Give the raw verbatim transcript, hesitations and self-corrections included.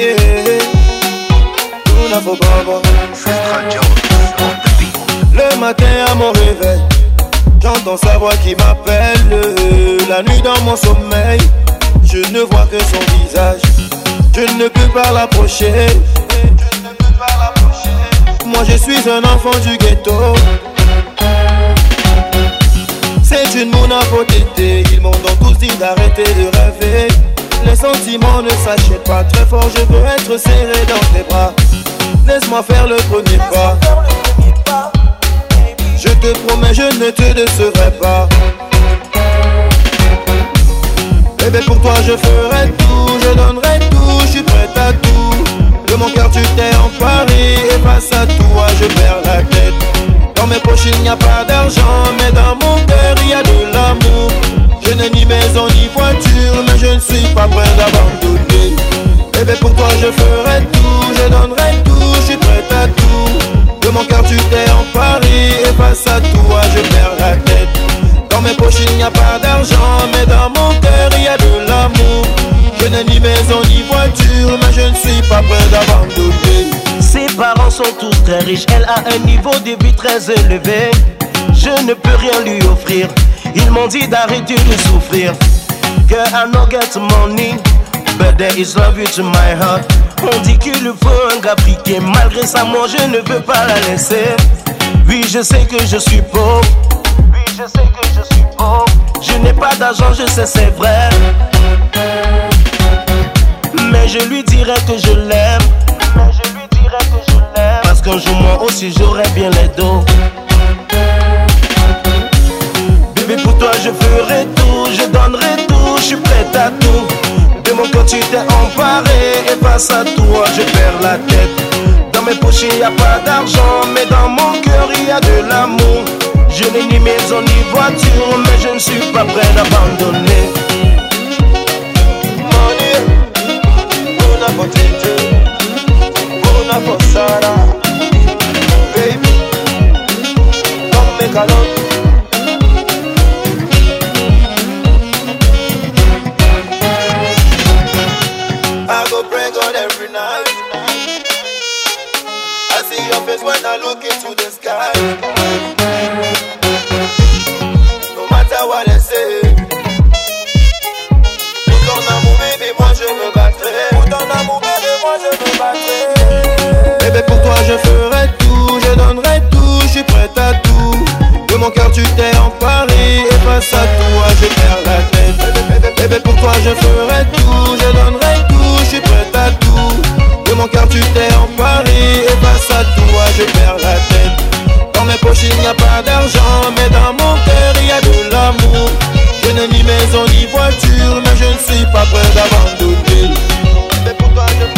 Luna for Baba. Le matin à mon réveil, j'entends sa voix qui m'appelle. La nuit dans mon sommeil, je ne vois que son visage. Je ne peux pas l'approcher. Moi je suis un enfant du ghetto. C'est une mouna potée. Ils m'ont donc tous dit d'arrêter de rêver. Les sentiments ne s'achètent pas très fort. Je veux être serré dans tes bras. Laisse-moi faire le premier pas. Je te promets, je ne te décevrai pas. Bébé, pour toi je ferai tout, je donnerai tout, je suis prête à tout. De mon cœur tu t'es emparé et face à toi je perds la tête. Dans mes poches il n'y a pas d'argent, mais dans mon cœur il y a de l'amour. Je n'ai ni maison ni voiture, mais je ne suis pas prêt d'abandonner. Bébé, pour toi je ferai tout, je donnerai tout, je suis prête à tout. De mon cœur tu t'es emparé et face à toi je perds la tête. Dans mes poches il n'y a pas d'argent, mais dans mon cœur il y a de l'amour. Je n'ai ni maison ni voiture, mais je ne suis pas prêt d'abandonner. Ses parents sont tous très riches, elle a un niveau de vie très élevé. Je ne peux rien lui offrir, ils m'ont dit d'arrêter de souffrir. Girl, I no get money, but there is love to my heart. On dit qu'il faut un gars piqué, malgré ça moi je ne veux pas la laisser. Oui je sais que je suis pauvre, oui je sais que je suis pauvre. Je n'ai pas d'argent, je sais c'est vrai, mais je lui dirai que je l'aime. Mais je lui dirai que je l'aime, parce qu'un jour moi aussi j'aurai bien les dos. Bébé, pour toi je ferai tout, je donnerai tout, je suis prête à tout. De mon cœur tu t'es emparé et face à toi je perds la tête. Dans mes poches il n'y a pas d'argent, mais dans mon cœur il y a de l'amour. Je n'ai ni maison ni voiture, mais je ne suis pas prêt d'abandonner. Una potente, una posada, baby, come make a love. I go pray God every night. I see your face when I look into the sky. No matter what they say, pour ton amour, baby, moi je me battrai. Pour ton amour, baby, moi je me battrai. Bébé, pour toi je ferai tout, je donnerai tout, je suis prête à tout. De mon cœur tu t'es emparé et face à toi je perds la tête. Bébé, bébé, bébé, pour toi je ferai tout, je donnerai tout, je suis prête à tout. De mon cœur tu t'es emparé et face à toi je perds la tête. Dans mes poches il n'y a pas d'argent, mais dans mon cœur il y a de l'amour. Je n'ai ni maison ni voiture, mais je ne suis pas prêt d'abandonner. Bébé, pour toi je